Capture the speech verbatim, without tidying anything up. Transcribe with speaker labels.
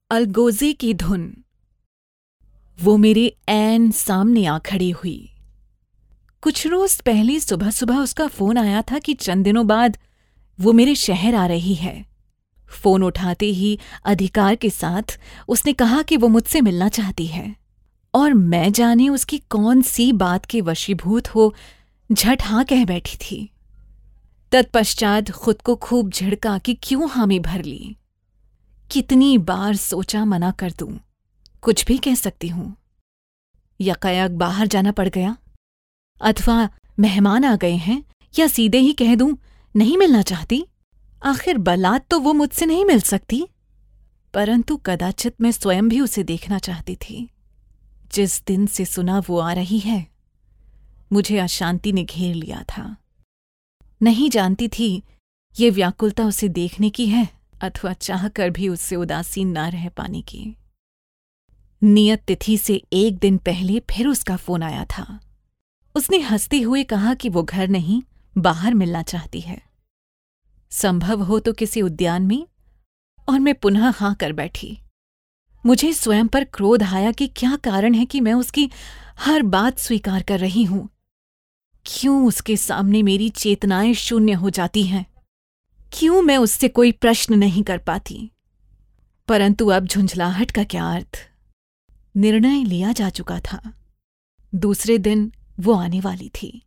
Speaker 1: अलगोजे की धुन। वो मेरे ऐन सामने आ खड़ी हुई। कुछ रोज पहले सुबह सुबह उसका फोन आया था कि चंद दिनों बाद वो मेरे शहर आ रही है। फोन उठाते ही अधिकार के साथ उसने कहा कि वो मुझसे मिलना चाहती है, और मैं जाने उसकी कौन सी बात के वशीभूत हो झट हाँ कह बैठी थी। तत्पश्चात खुद को खूब झिड़का कि क्यों हामी भर ली। कितनी बार सोचा मना कर दूं, कुछ भी कह सकती हूं। यकायक बाहर जाना पड़ गया, अथवा मेहमान आ गए हैं, या सीधे ही कह दूं नहीं मिलना चाहती। आखिर बलात तो वो मुझसे नहीं मिल सकती, परंतु कदाचित मैं स्वयं भी उसे देखना चाहती थी। जिस दिन से सुना वो आ रही है, मुझे अशांति ने घेर लिया था। नहीं जानती थी ये व्याकुलता उसे देखने की है, अथवा चाह कर भी उससे उदासीन ना रह पाने की। नियत तिथि से एक दिन पहले फिर उसका फोन आया था। उसने हंसते हुए कहा कि वो घर नहीं, बाहर मिलना चाहती है, संभव हो तो किसी उद्यान में, और मैं पुनः हाँ कर बैठी। मुझे स्वयं पर क्रोध आया कि क्या कारण है कि मैं उसकी हर बात स्वीकार कर रही हूं। क्यों उसके सामने मेरी चेतनाएं शून्य हो जाती हैं? क्यों मैं उससे कोई प्रश्न नहीं कर पाती? परंतु अब झुंझलाहट का क्या अर्थ? निर्णय लिया जा चुका था। दूसरे दिन वो आने वाली थी।